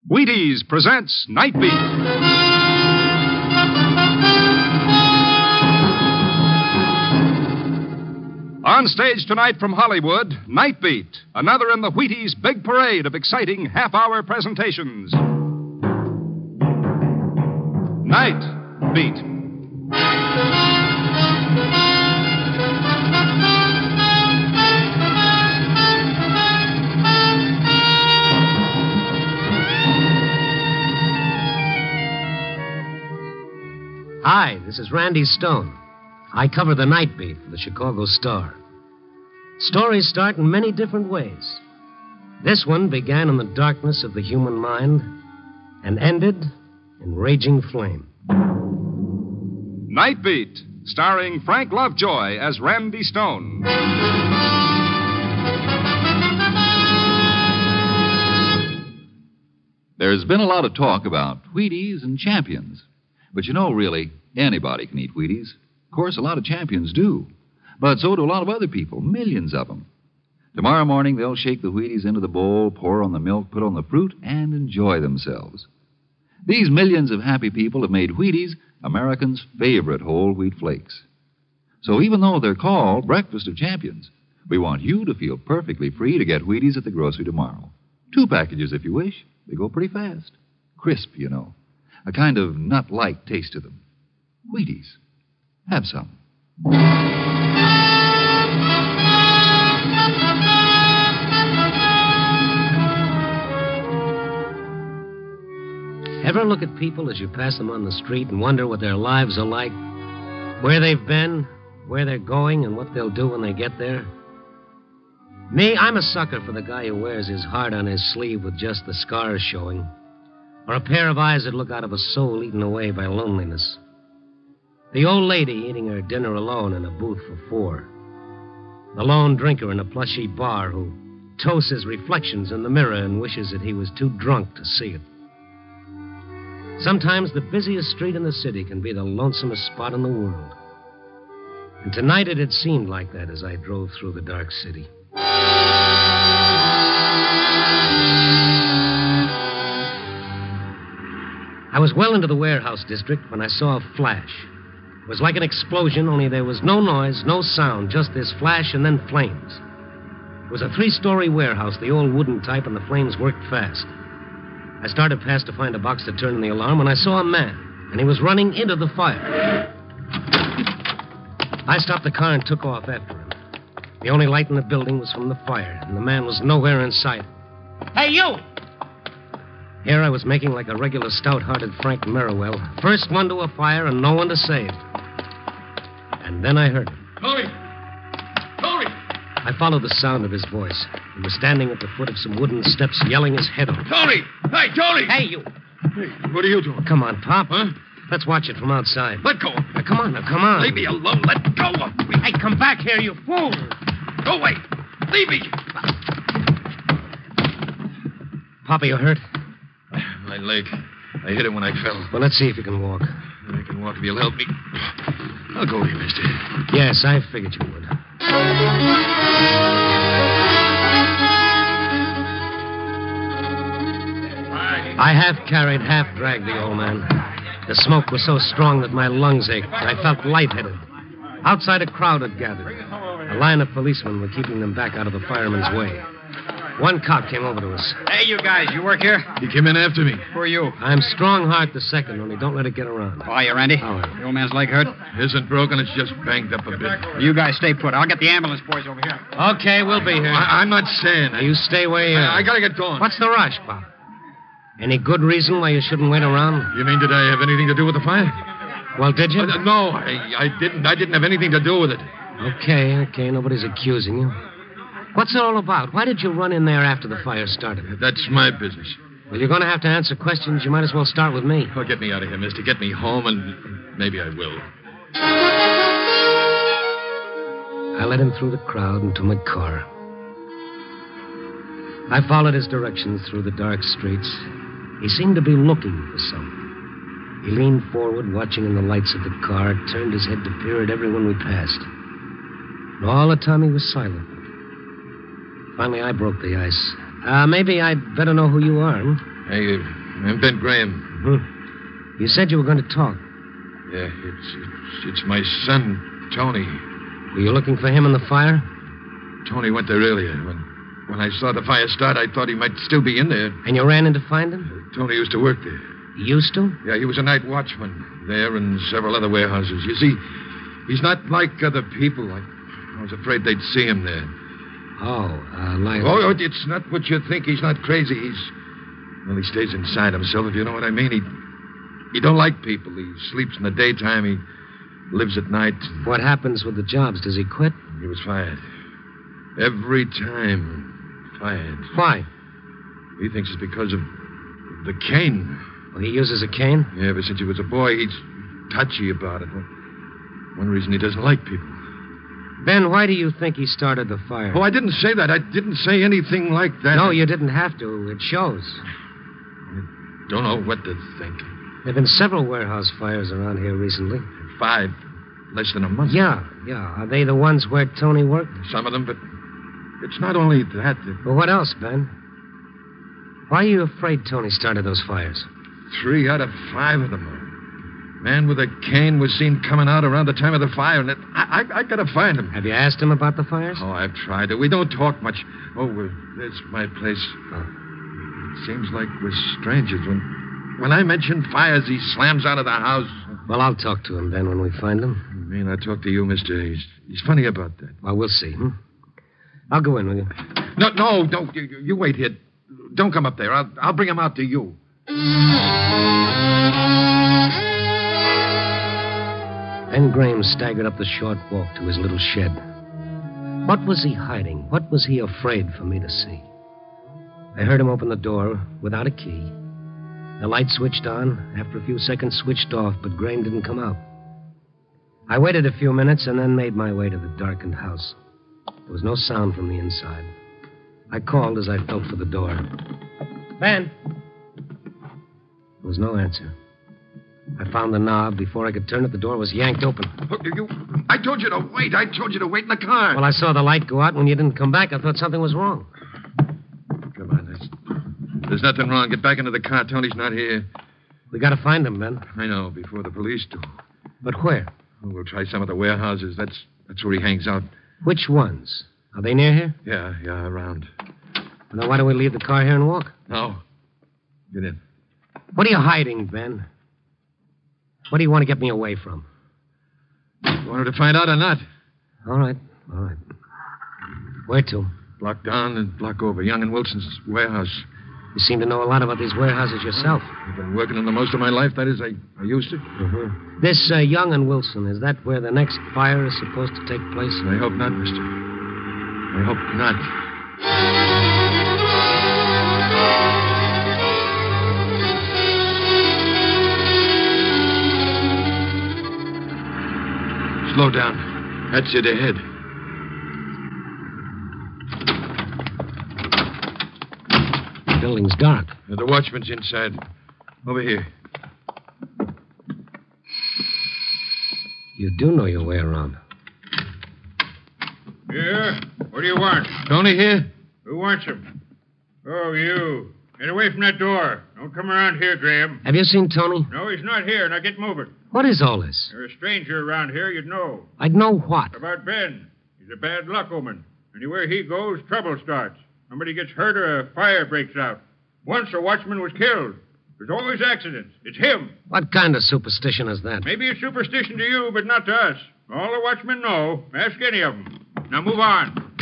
Wheaties presents Night Beat. On stage tonight from Hollywood, Night Beat, another in the Wheaties' big parade of exciting half-hour presentations. Night Beat. Hi, this is Randy Stone. I cover the Night Beat for the Chicago Star. Stories start in many different ways. This one began in the darkness of the human mind and ended in raging flame. Night Beat, starring Frank Lovejoy as Randy Stone. There's been a lot of talk about Wheaties and champions. But you know, really, anybody can eat Wheaties. Of course, a lot of champions do. But so do a lot of other people, millions of them. Tomorrow morning, they'll shake the Wheaties into the bowl, pour on the milk, put on the fruit, and enjoy themselves. These millions of happy people have made Wheaties Americans' favorite whole wheat flakes. So even though they're called Breakfast of Champions, we want you to feel perfectly free to get Wheaties at the grocery tomorrow. 2 packages if you wish. They go pretty fast. Crisp, you know. A kind of nut-like taste to them. Wheaties. Have some. Ever look at people as you pass them on the street and wonder what their lives are like? Where they've been, where they're going, and what they'll do when they get there? Me, I'm a sucker for the guy who wears his heart on his sleeve with just the scars showing. Or a pair of eyes that look out of a soul eaten away by loneliness. The old lady eating her dinner alone in a booth for 4. The lone drinker in a plushy bar who toasts his reflections in the mirror and wishes that he was too drunk to see it. Sometimes the busiest street in the city can be the lonesomest spot in the world. And tonight it had seemed like that as I drove through the dark city. I was well into the warehouse district when I saw a flash. It was like an explosion, only there was no noise, no sound, just this flash and then flames. It was a 3-story warehouse, the old wooden type, and the flames worked fast. I started past to find a box to turn in the alarm when I saw a man, and he was running into the fire. I stopped the car and took off after him. The only light in the building was from the fire, and the man was nowhere in sight. Hey, you! Here I was making like a regular stout-hearted Frank Merriwell. First one to a fire and no one to save. And then I heard him. Tony! Tony! I followed the sound of his voice. He was standing at the foot of some wooden steps yelling his head off. Tony! Hey, Tony! Hey, you! Hey, what are you doing? Come on, Pop. Huh? Let's watch it from outside. Let go of me. Come on, come on. Leave me alone. Let go of me. Hey, come back here, you fool! Go away. Leave me. Papa, you hurt? My leg. I hit it when I fell. Well, let's see if you can walk. I can walk if you'll help me. I'll go with you, mister. Yes, I figured you would. I half carried, half dragged the old man. The smoke was so strong that my lungs ached. I felt lightheaded. Outside, a crowd had gathered. A line of policemen were keeping them back out of the fireman's way. One cop came over to us. Hey, you guys, you work here? He came in after me. Who are you? I'm Strongheart the second, only don't let it get around. Oh, you, Randy? Oh. The old man's leg hurt? Isn't broken, it's just banged up a bit. You guys stay put. I'll get the ambulance boys over here. Okay, we'll be here. I'm not saying. Now, you stay where you are. I gotta get going. What's the rush, Pop? Any good reason why you shouldn't wait around? You mean did I have anything to do with the fire? Well, did you? No, I didn't. I didn't have anything to do with it. Okay. Nobody's accusing you. What's it all about? Why did you run in there after the fire started? That's my business. Well, you're going to have to answer questions. You might as well start with me. Oh, get me out of here, mister. Get me home, and maybe I will. I led him through the crowd and to my car. I followed his directions through the dark streets. He seemed to be looking for something. He leaned forward, watching in the lights of the car, turned his head to peer at everyone we passed. And all the time he was silent. Finally, I broke the ice. Maybe I'd better know who you are. Hey, I'm Ben Graham. You said you were going to talk. Yeah, it's my son, Tony. Were you looking for him in the fire? Tony went there earlier. When I saw the fire start, I thought he might still be in there. And you ran in to find him? Tony used to work there. He used to? Yeah, he was a night watchman there and several other warehouses. You see, he's not like other people. I was afraid they'd see him there. Like... Oh, it's not what you think. He's not crazy. He stays inside himself, if you know what I mean. He don't like people. He sleeps in the daytime. He lives at night. What happens with the jobs? Does he quit? He was fired. Every time. Fired. Why? He thinks it's because of the cane. Well, he uses a cane? Yeah, ever since he was a boy, he's touchy about it. One reason he doesn't like people. Ben, why do you think he started the fire? Oh, I didn't say that. I didn't say anything like that. No, you didn't have to. It shows. I don't know what to think. There have been several warehouse fires around here recently. 5, less than a month. Yeah. Are they the ones where Tony worked? Some of them, but it's not only that. Well, what else, Ben? Why are you afraid Tony started those fires? 3 out of 5 of them. Man with a cane was seen coming out around the time of the fire, and I gotta find him. Have you asked him about the fires? Oh, I've tried it. We don't talk much. Oh, there's my place. Oh. It seems like we're strangers. When I mention fires, he slams out of the house. Well, I'll talk to him then when we find him. You mean I talk to you, mister? He's funny about that. Well, we'll see. I'll go in with you. No, you wait here. Don't come up there. I'll bring him out to you. Ben Graham staggered up the short walk to his little shed. What was he hiding? What was he afraid for me to see? I heard him open the door without a key. The light switched on. After a few seconds, switched off, but Graham didn't come out. I waited a few minutes and then made my way to the darkened house. There was no sound from the inside. I called as I felt for the door. Ben! There was no answer. I found the knob. Before I could turn it, the door was yanked open. I told you to wait. I told you to wait in the car. Well, I saw the light go out, and when you didn't come back, I thought something was wrong. Come on, there's nothing wrong. Get back into the car. Tony's not here. We gotta find him, Ben. I know, before the police do. But where? Oh, we'll try some of the warehouses. That's where he hangs out. Which ones? Are they near here? Yeah, around. Well, then why don't we leave the car here and walk? No. Get in. What are you hiding, Ben? What do you want to get me away from? You wanted to find out or not? All right. Where to? Block down and block over. Young and Wilson's warehouse. You seem to know a lot about these warehouses yourself. I've been working in them most of my life. That is, I used to. Mm-hmm. This Young and Wilson, is that where the next fire is supposed to take place? I hope not, mister. I hope not. Slow down. That's it ahead. The building's dark. The watchman's inside. Over here. You do know your way around. Yeah? What do you want? Tony here? Who wants him? Oh, you. Get away from that door. Don't come around here, Graham. Have you seen Tony? No, he's not here. Now get moving. What is all this? You're a stranger around here, you'd know. I'd know what? About Ben. He's a bad luck omen. Anywhere he goes, trouble starts. Somebody gets hurt or a fire breaks out. Once a watchman was killed. There's always accidents. It's him. What kind of superstition is that? Maybe a superstition to you, but not to us. All the watchmen know. Ask any of them. Now move on.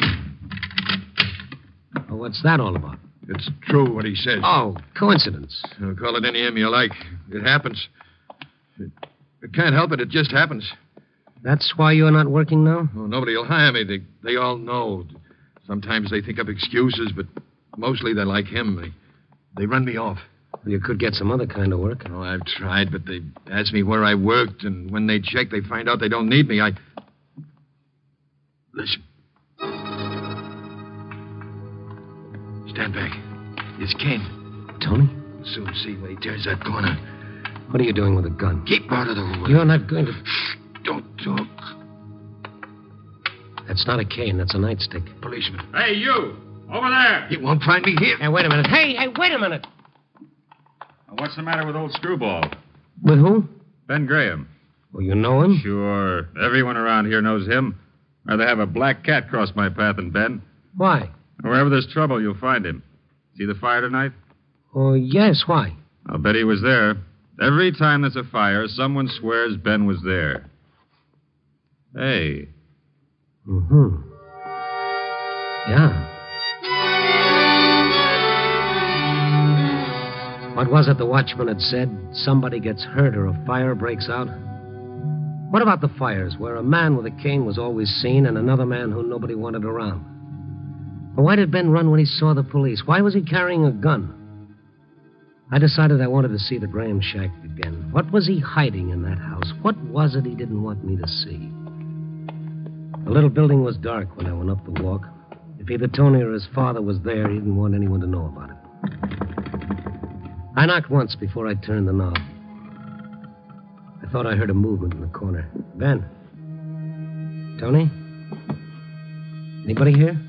Well, what's that all about? It's true what he said. Oh, coincidence. Call it any name you like. It happens. It can't help it. It just happens. That's why you're not working now? Oh, nobody will hire me. They all know. Sometimes they think of excuses, but mostly they're like him. They run me off. Well, you could get some other kind of work. Oh, I've tried, but they ask me where I worked, and when they check, they find out they don't need me. Listen. Stand back. It's Ken. Tony? You'll soon see when he turns that corner. What are you doing with a gun? Keep out of the way. You're not going to... Shh, don't talk. That's not a cane. That's a nightstick. Policeman. Hey, you! Over there! You won't find me here. Hey, wait a minute. Hey, wait a minute. What's the matter with old Screwball? With who? Ben Graham. Oh, you know him? Sure. Everyone around here knows him. Rather have a black cat cross my path than Ben. Why? Wherever there's trouble, you'll find him. See the fire tonight? Oh, yes, why? I'll bet he was there. Every time there's a fire, someone swears Ben was there. Hey. Mm-hmm. Yeah. What was it the watchman had said? Somebody gets hurt or a fire breaks out? What about the fires where a man with a cane was always seen and another man who nobody wanted around? But why did Ben run when he saw the police? Why was he carrying a gun? I decided I wanted to see the Graham shack again. What was he hiding in that house? What was it he didn't want me to see? The little building was dark when I went up the walk. If either Tony or his father was there, he didn't want anyone to know about it. I knocked once before I turned the knob. I thought I heard a movement in the corner. Ben? Tony? Anybody here?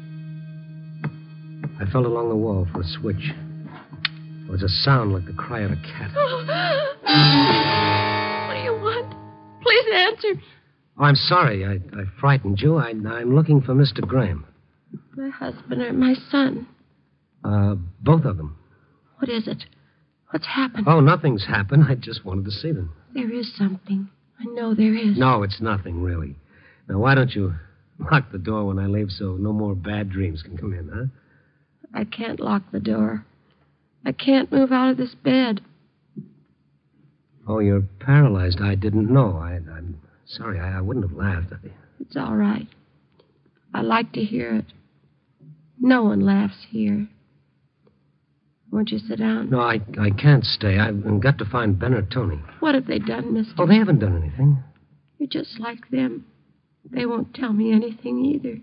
I felt along the wall for a switch. There was a sound like the cry of a cat. What do you want? Please answer. Oh, I'm sorry. I frightened you. I'm looking for Mr. Graham. My husband or my son? Both of them. What is it? What's happened? Oh, nothing's happened. I just wanted to see them. There is something. I know there is. No, it's nothing, really. Now, why don't you lock the door when I leave so no more bad dreams can come in, huh? I can't lock the door. I can't move out of this bed. Oh, you're paralyzed. I didn't know. I'm sorry. I wouldn't have laughed. It's all right. I like to hear it. No one laughs here. Won't you sit down? No, I can't stay. I've got to find Ben or Tony. What have they done, mister? Oh, they haven't done anything. You're just like them. They won't tell me anything either.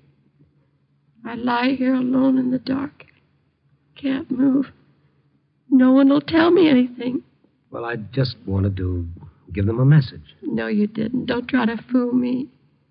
I lie here alone in the dark. Can't move. No one will tell me anything. Well, I just wanted to give them a message. No, you didn't. Don't try to fool me.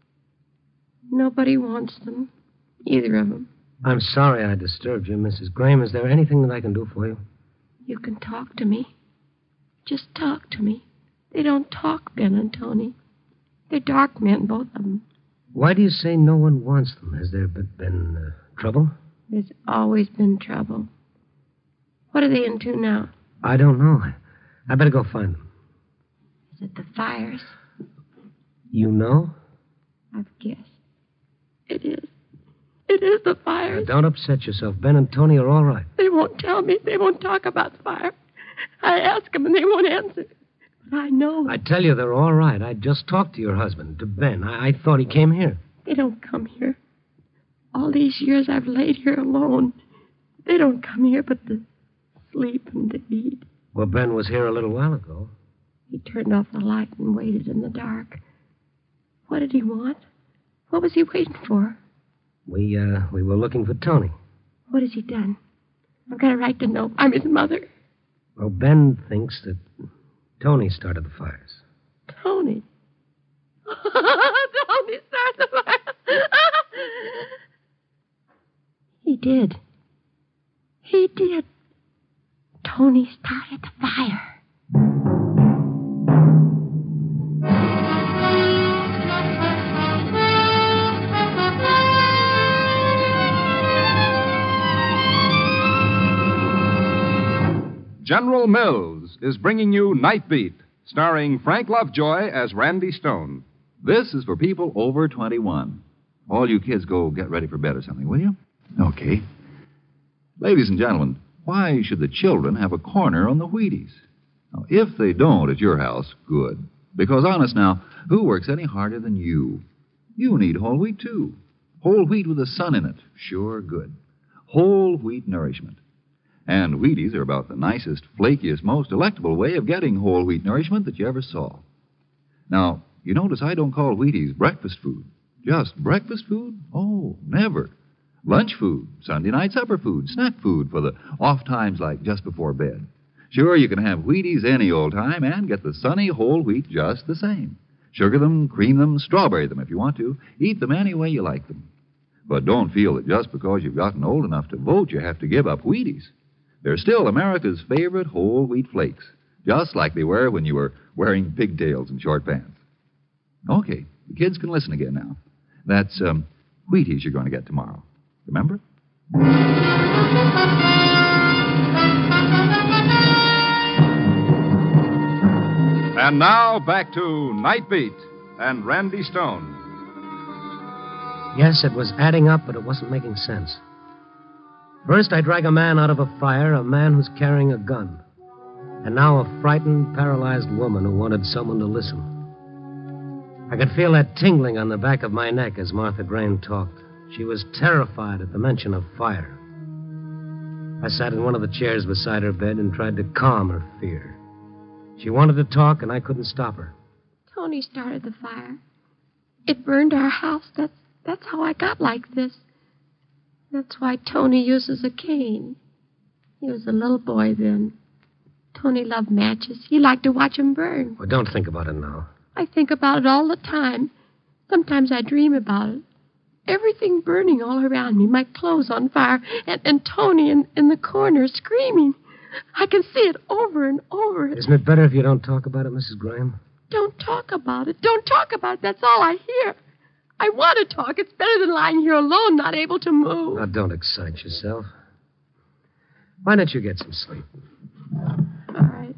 Nobody wants them. Either of them. I'm sorry I disturbed you, Mrs. Graham. Is there anything that I can do for you? You can talk to me. Just talk to me. They don't talk, Ben and Tony. They're dark men, both of them. Why do you say no one wants them? Has there been trouble? There's always been trouble. What are they into now? I don't know. I better go find them. Is it the fires? You know? I've guessed. It is. It is the fires. Now, don't upset yourself. Ben and Tony are all right. They won't tell me. They won't talk about the fire. I ask them and they won't answer. But I know. I tell you, they're all right. I just talked to your husband, to Ben. I thought he came here. They don't come here. All these years I've laid here alone. They don't come here but to sleep and to eat. Well, Ben was here a little while ago. He turned off the light and waited in the dark. What did he want? What was he waiting for? We were looking for Tony. What has he done? I've got a right to know. I'm his mother. Well, Ben thinks that Tony started the fires. Tony? Tony started the fire. He did. He did. Tony started the fire. General Mills is bringing you Night Beat, starring Frank Lovejoy as Randy Stone. This is for people over 21. All you kids go get ready for bed or something, will you? Okay. Ladies and gentlemen, why should the children have a corner on the Wheaties? Now, if they don't at your house, good. Because, honest now, who works any harder than you? You need whole wheat, too. Whole wheat with the sun in it. Sure good. Whole wheat nourishment. And Wheaties are about the nicest, flakiest, most delectable way of getting whole wheat nourishment that you ever saw. Now, you notice I don't call Wheaties breakfast food. Just breakfast food? Oh, never. Lunch food, Sunday night supper food, snack food for the off times like just before bed. Sure, you can have Wheaties any old time and get the sunny whole wheat just the same. Sugar them, cream them, strawberry them if you want to. Eat them any way you like them. But don't feel that just because you've gotten old enough to vote, you have to give up Wheaties. They're still America's favorite whole wheat flakes. just like they were when you were wearing pigtails and short pants. Okay, the kids can listen again now. That's Wheaties you're going to get tomorrow. Remember? And now back to Night Beat and Randy Stone. Yes, it was adding up, but it wasn't making sense. First, I drag a man out of a fire, a man who's carrying a gun. And now a frightened, paralyzed woman who wanted someone to listen. I could feel that tingling on the back of my neck as Martha Graham talked. She was terrified at the mention of fire. I sat in one of the chairs beside her bed and tried to calm her fear. She wanted to talk, and I couldn't stop her. Tony started the fire. It burned our house. That's how I got like this. That's why Tony uses a cane. He was a little boy then. Tony loved matches. He liked to watch them burn. Well, don't think about it now. I think about it all the time. Sometimes I dream about it. Everything burning all around me, my clothes on fire, and Tony in the corner screaming. I can see it over and over. Isn't it better if you don't talk about it, Mrs. Graham? Don't talk about it. Don't talk about it. That's all I hear. I want to talk. It's better than lying here alone, not able to move. Now, don't excite yourself. Why don't you get some sleep? All right.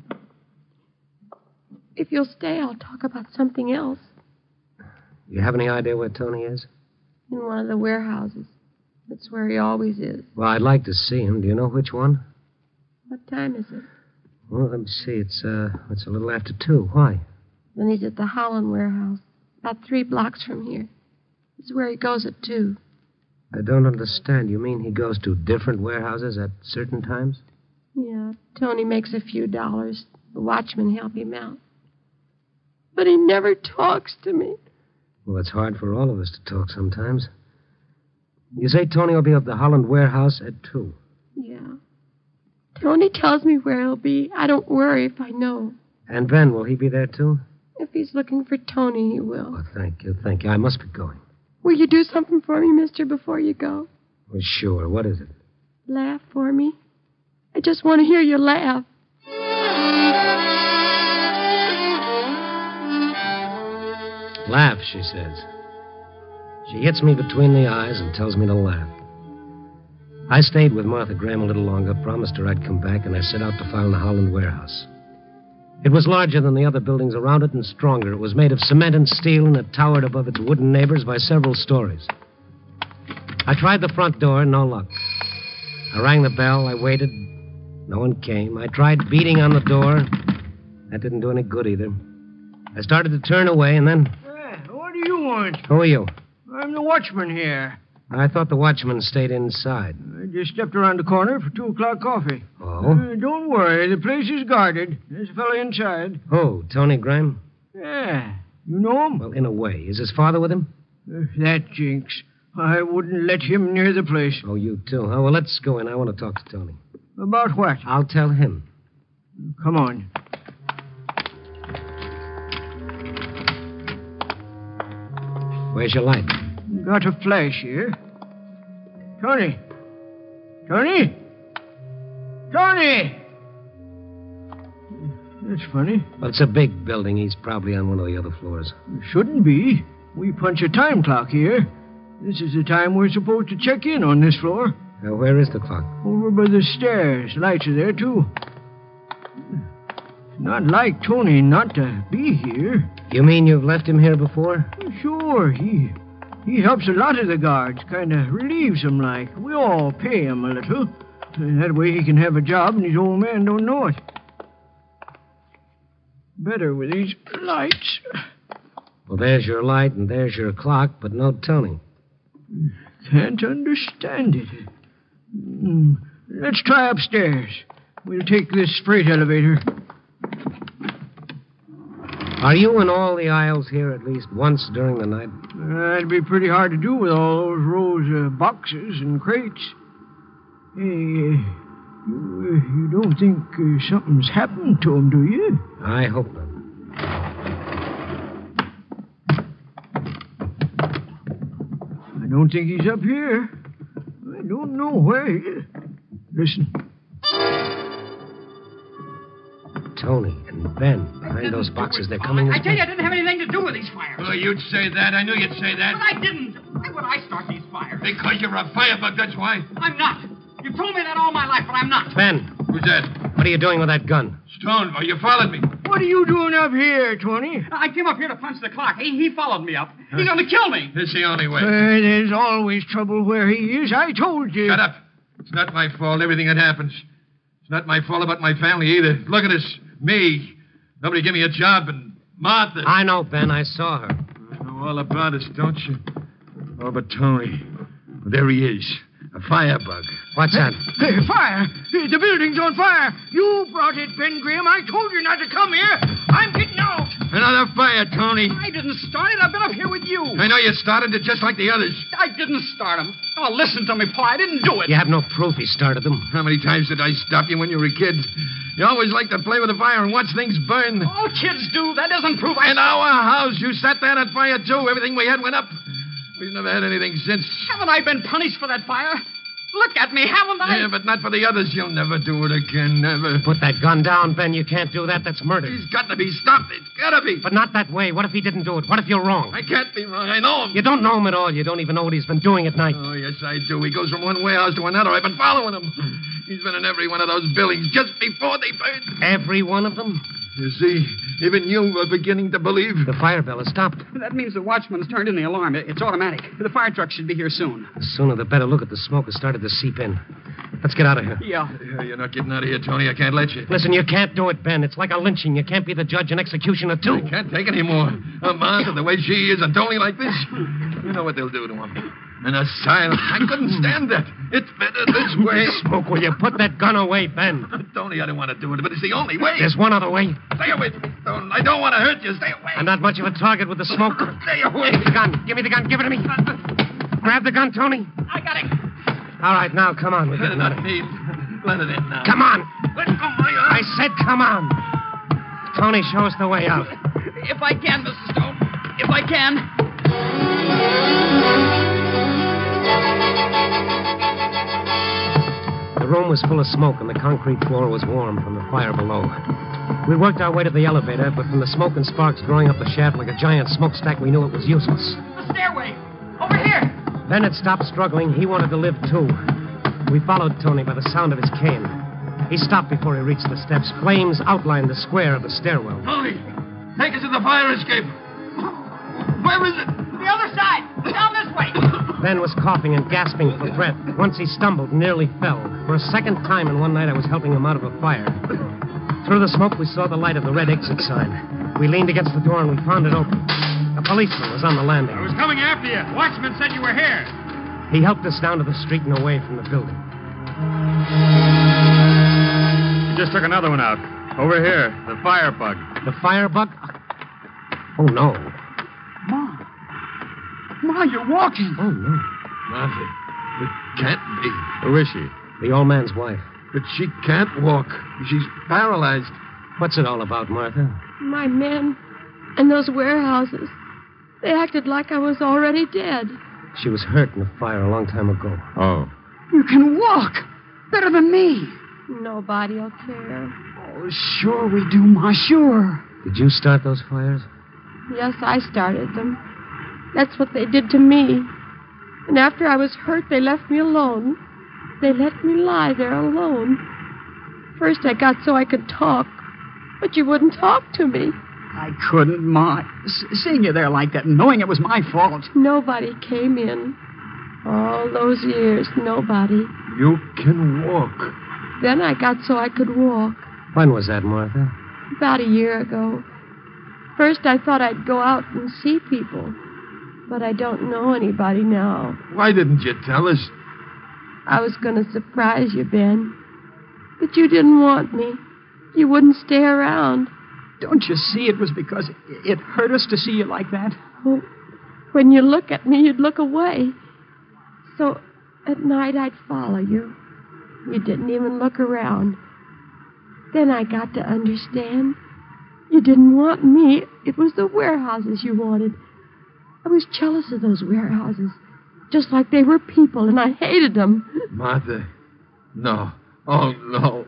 If you'll stay, I'll talk about something else. You have any idea where Tony is? In one of the warehouses. That's where he always is. Well, I'd like to see him. Do you know which one? What time is it? Well, let me see. It's a little after 2. Why? Then he's at the Holland warehouse, about 3 blocks from here. It's where he goes at 2. I don't understand. You mean he goes to different warehouses at certain times? Yeah, Tony makes a few dollars. The watchmen help him out. But he never talks to me. Well, it's hard for all of us to talk sometimes. You say Tony will be up the Holland warehouse at 2. Yeah. Tony tells me where he'll be. I don't worry if I know. And Ben, will he be there too? If he's looking for Tony, he will. Oh, thank you. I must be going. Will you do something for me, mister, before you go? Well, sure. What is it? Laugh for me. I just want to hear you laugh. Laugh, she says. She hits me between the eyes and tells me to laugh. I stayed with Martha Graham a little longer, promised her I'd come back, and I set out to find the Holland warehouse. It was larger than the other buildings around it and stronger. It was made of cement and steel, and it towered above its wooden neighbors by several stories. I tried the front door, no luck. I rang the bell, I waited. No one came. I tried beating on the door. That didn't do any good either. I started to turn away, and then... What do you want? Who are you? I'm the watchman here. I thought the watchman stayed inside. I just stepped around the corner for 2 o'clock coffee. Oh? Don't worry. The place is guarded. There's a fellow inside. Oh, Tony Graham? Yeah. You know him? Well, in a way. Is his father with him? That jinx. I wouldn't let him near the place. Oh, you too, huh? Well, let's go in. I want to talk to Tony. About what? I'll tell him. Come on. Where's your light? Got a flash here. Tony! Tony! Tony! That's funny. Well, it's a big building. He's probably on one of the other floors. Shouldn't be. We punch a time clock here. This is the time we're supposed to check in on this floor. Now, where is the clock? Over by the stairs. Lights are there, too. It's not like Tony not to be here. You mean you've left him here before? Sure. He helps a lot of the guards. Kind of relieves them like. We all pay him a little. That way he can have a job and his old man don't know it. Better with these lights. Well, there's your light and there's your clock, but no Tony. Can't understand it. Let's try upstairs. We'll take this freight elevator. Are you in all the aisles here at least once during the night? That'd be pretty hard to do with all those rows of boxes and crates. Hey, you don't think something's happened to him, do you? I hope not. I don't think he's up here. I don't know where he is. Listen. Tony and Ben behind those boxes. They're coming. I tell you, I didn't have anything to do with these fires. Oh, you'd say that. I knew you'd say that. But I didn't. Why would I start these fires? Because you're a firebug, that's why. I'm not. You've told me that all my life, but I'm not. Ben, Who's that? what are you doing with that gun? Stone, you followed me. What are you doing up here, Tony? I came up here to punch the clock. He followed me up. He's going to kill me. It's the only way. There's always trouble where he is. I told you. Shut up. It's not my fault, everything that happens. It's not my fault about my family either. Look at us. Me. Nobody give me a job, and Martha. I know, Ben. I saw her. You know all about us, don't you? Oh, but Tony. There he is. A firebug. What's that? Hey, fire! The building's on fire! You brought it, Ben Graham. I told you not to come here. I'm getting out. Another fire, Tony. I didn't start it. I've been up here with you. I know you started it just like the others. I didn't start them. Oh, listen to me, Pa. I didn't do it. You have no proof he started them. How many times did I stop you when you were a kid? You always liked to play with the fire and watch things burn. All kids do. That doesn't prove In our house, you sat there on fire, too. Everything we had went up. We've never had anything since. Haven't I been punished for that fire? Look at me, haven't I? Yeah, but not for the others. You'll never do it again, never. Put that gun down, Ben. You can't do that. That's murder. He's got to be stopped. It's got to be. But not that way. What if he didn't do it? What if you're wrong? I can't be wrong. I know him. You don't know him at all. You don't even know what he's been doing at night. Oh, yes, I do. He goes from one warehouse to another. I've been following him. He's been in every one of those buildings just before they burned. Every one of them? You see, even you were beginning to believe. The fire bell has stopped. That means the watchman's turned in the alarm. It's automatic. The fire truck should be here soon. The sooner the better. Look at the smoke has started to seep in. Let's get out of here. Yeah. You're not getting out of here, Tony. I can't let you. Listen, you can't do it, Ben. It's like a lynching. You can't be the judge and executioner, too. I can't take any more. Martha, the way she is, and Tony like this. You know what they'll do to him. An asylum. I couldn't stand that. It's better this way. Smoke, will you put that gun away, Ben? Tony, I don't want to do it, but it's the only way. There's one other way. Stay away from me, Stone. I don't want to hurt you. Stay away. I'm not much of a target with the smoke. Stay away. Give me the gun. Give me the gun. Give it to me. Grab the gun, Tony. I got it. All right, now, come on. We're getting out of here. Let it in now. Come on. Let go my arm. I said come on. Tony, show us the way out. If I can, Mrs. Stone. If I can. The room was full of smoke, and the concrete floor was warm from the fire below. We worked our way to the elevator, but from the smoke and sparks growing up the shaft like a giant smokestack, we knew it was useless. The stairway. Over here. Ben had stopped struggling. He wanted to live, too. We followed Tony by the sound of his cane. He stopped before he reached the steps. Flames outlined the square of the stairwell. Tony, take us to the fire escape. Where is it? The other side. Down this way. Ben was coughing and gasping for breath. Once he stumbled and nearly fell. For a second time in one night, I was helping him out of a fire. Through the smoke, we saw the light of the red exit sign. We leaned against the door and we found it open. A policeman was on the landing. I was coming after you. Watchman said you were here. He helped us down to the street and away from the building. You just took another one out. Over here, the firebug. The firebug? Oh, no. Ma, you're walking. Oh, no. Martha, it can't be. Who is she? The old man's wife. But she can't walk. She's paralyzed. What's it all about, Martha? My men and those warehouses. They acted like I was already dead. She was hurt in the fire a long time ago. Oh. You can walk. Better than me. Nobody'll care. Oh, sure we do, Ma, sure. Did you start those fires? Yes, I started them. That's what they did to me. And after I was hurt, they left me alone. They let me lie there alone. First, I got so I could talk, but you wouldn't talk to me. I couldn't, Ma. Seeing you there like that and knowing it was my fault. Nobody came in. All those years, nobody. You can walk. Then I got so I could walk. When was that, Martha? About a year ago. First, I thought I'd go out and see people. But I don't know anybody now. Why didn't you tell us? I was going to surprise you, Ben. But you didn't want me. You wouldn't stay around. Don't you see it was because it hurt us to see you like that? Oh, when you look at me, you'd look away. So at night, I'd follow you. You didn't even look around. Then I got to understand. You didn't want me. It was the warehouses you wanted. I was jealous of those warehouses. Just like they were people, and I hated them. Martha. No. Oh, no.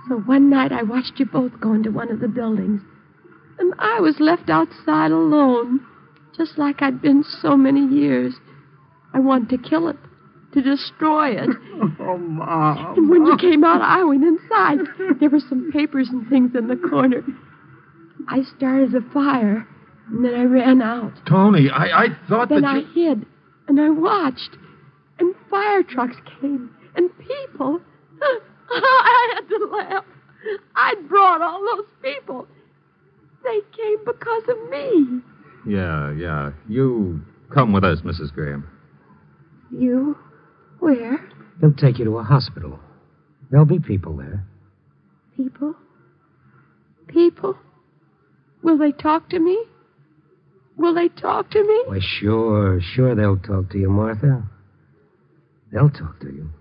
So one night I watched you both go into one of the buildings. And I was left outside alone, just like I'd been so many years. I wanted to kill it, to destroy it. Oh, Mom. And when you came out, I went inside. There were some papers and things in the corner. I started a fire, and then I ran out. Tony, I thought Then that I you... hid, and I watched. And fire trucks came, and people. I had to laugh. I'd brought all those people. They came because of me. Yeah. You come with us, Mrs. Graham. You? Where? They'll take you to a hospital. There'll be people there. People? People? Will they talk to me? Will they talk to me? Why, sure they'll talk to you, Martha. They'll talk to you.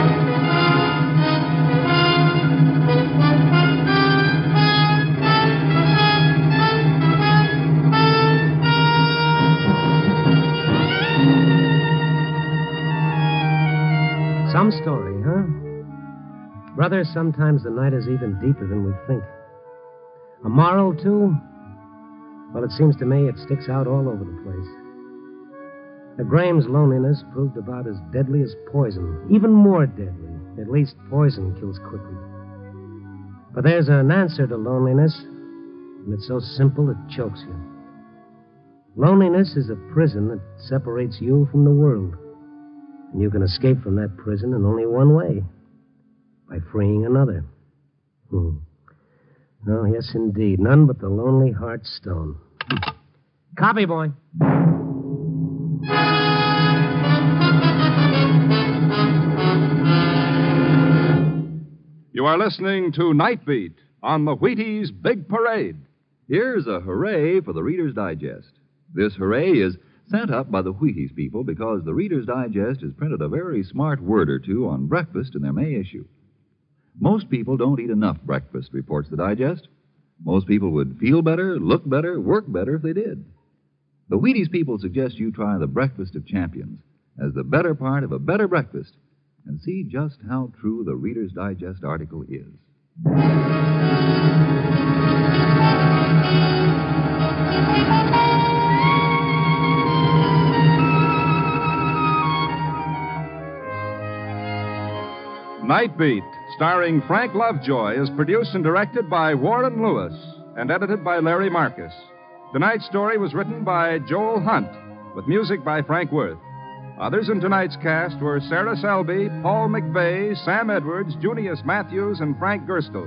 Some story, huh? Brother, sometimes the night is even deeper than we think. A moral, too? Well, it seems to me it sticks out all over the place. The Graham's loneliness proved about as deadly as poison. Even more deadly. At least poison kills quickly. But there's an answer to loneliness, and it's so simple it chokes you. Loneliness is a prison that separates you from the world. And you can escape from that prison in only one way. By freeing another. Oh, yes, indeed. None but the lonely heart stone. Copy, boy. You are listening to Night Beat on the Wheaties Big Parade. Here's a hooray for the Reader's Digest. This hooray is sent up by the Wheaties people because the Reader's Digest has printed a very smart word or two on breakfast in their May issue. Most people don't eat enough breakfast, reports the Digest. Most people would feel better, look better, work better if they did. The Wheaties people suggest you try the Breakfast of Champions as the better part of a better breakfast and see just how true the Reader's Digest article is. Night Beat, starring Frank Lovejoy, is produced and directed by Warren Lewis and edited by Larry Marcus. Tonight's story was written by Joel Hunt, with music by Frank Worth. Others in tonight's cast were Sarah Selby, Paul McVeigh, Sam Edwards, Junius Matthews, and Frank Gerstle.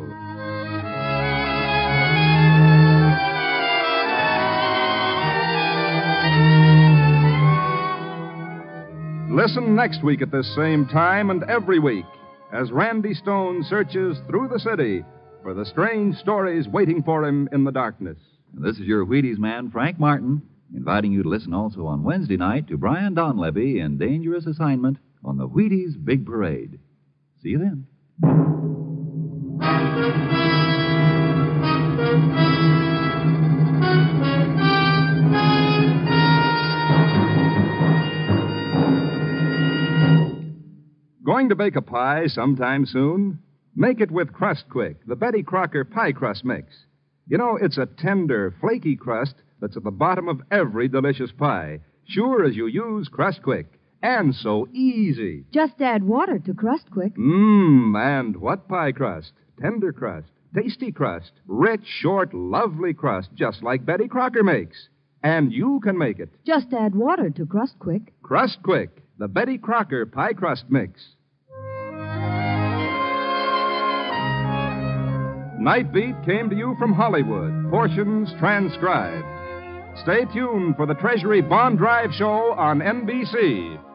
Listen next week at this same time and every week as Randy Stone searches through the city for the strange stories waiting for him in the darkness. And this is your Wheaties man, Frank Martin, inviting you to listen also on Wednesday night to Brian Donlevy in Dangerous Assignment on the Wheaties Big Parade. See you then. Going to bake a pie sometime soon? Make it with Crust Quick, the Betty Crocker pie crust mix. You know, it's a tender, flaky crust that's at the bottom of every delicious pie, sure as you use Crust Quick. And so easy. Just add water to Crust Quick. And what pie crust? Tender crust, tasty crust, rich, short, lovely crust, just like Betty Crocker makes. And you can make it. Just add water to Crust Quick. Crust Quick, the Betty Crocker pie crust mix. Night Beat came to you from Hollywood, portions transcribed. Stay tuned for the Treasury Bond Drive show on NBC.